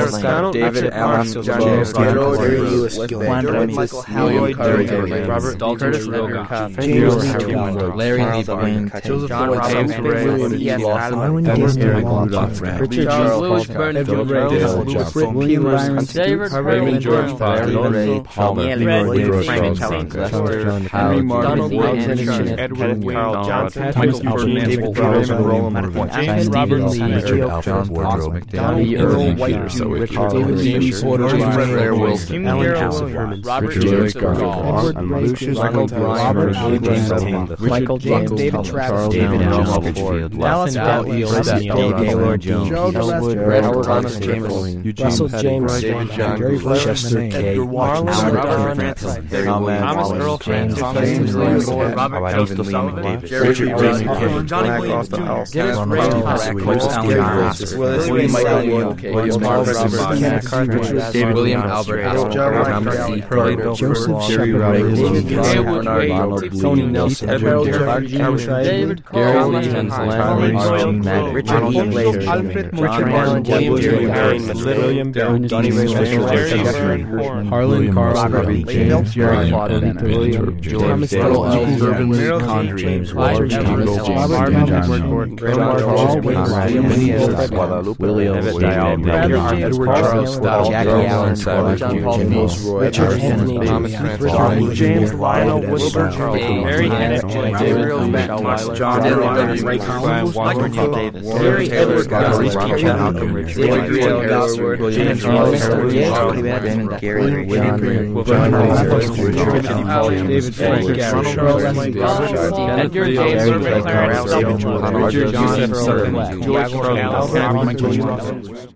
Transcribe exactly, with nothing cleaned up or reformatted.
Lane, David Allen, James Lewis, Michael Howard, Robert Dalton Curtis, Trudeau, James Larry Levy, Joseph John Floyd, James James Ray, Ray, Ian Harlan Adams, Disney, Rudolph Richard Charles Lewis Paulson, Burnett, Edward Ray, Ray, Lewis Britt William Peeler, Byron, David Raymond George Farrell, Farrell, Ray, Palmer, William Frank Frank Kelly, John Henry Martin, Donald Alexander Wayne, Smith, Edward Wayne, Carl John Johnson, Thomas Michael Eugene, David David Raymond Roland, James Stephen Robert Lee, Richard John Wardrobe, Donald Earl White, Richard David James Porter, Claire Wilson, Ellen Ellen Castle, Williams, Robert Richard James Garfield, Garfield, Edward Lucius Michael Bryan, Robert James James King, Michael James, David Charles Travis, David Allen, Allen Ford, Dallas Al Bentley, Eels, Russell Daniel Jones, Gaylord Jones, Joe Elwood, Gillespie, Howard Thomas Thomas Chamberlain, Eugene Russell Pettigrew, James, David John Jerry Cooper, Chester Ed K. Washington, Marlon Robert Francis, Francis, Thomas Thomas Earl James Francis, James James Moore, Robert Robert Elton Lee Sullivan, Davis, Jerry Richard Williams, James King, Johnny Black Williams Austin Junior Ellis, Dennis Ron Ray, Ross, Pat William Cole, Allen Gary Ross, Willis, William Michael Michael Wood, Wood, William Mark Marcus, Roberts, Kenneth Carter, David William Albert, Joe Thomas Thomas Hurley, Joseph Jerry Shepard, Roberts, David David Wood, Bernard, Ronald Tony Lee, Nelson, Edward Edward Jeffrey, James James David Cole, Gary Alan Stevens, Hines, Larry Archie Archie Madden, Richard Ronald Heath Later, Alfred John Richard Allen, William William Jerry Harris, Harris, William Bell, Donnie Ray Jerry Jeffrey, Horn, Harlan Carson, Robert James, James, Jerry Brian Claude Bennett, William Thomas George, Earl Davis, Irvin James Lee Condry, James Walter Walter James, James, Robert Marvin Johnson, Gordon, John Charles Charles Williams, Williams, Williams, Guadalupe, William Everett William Dial, Bradley Edward James, Charles Carl Stout, Jackie Allen, Savage, John Paul Jim Phillips, Roy, Richard Edward Henry, Henry, Thomas Keith Francis, Richard, James Wilbur Lionel Wilbur, Wilbur, Charles Hayes, Harry Wilbur, Ennis, Tony Gabriel Wilson, Michelle Michael John John Williams, Ray Ray Collins, Michael Michael Davis, Gary Edward Edwards, Galloway, Malcolm Richard, David William Galloway, William James Charles, Charles, Charles Raymond Gary, William William Green, Green, John John Williams, Williams, Richard John David Frank, Ronald Charles Leslie, Edgar Edgar James, James, Clarence David Jones, Jordan, Richard Joseph Sullivan, George George Charles, Allen, Robert Michael James Johnson.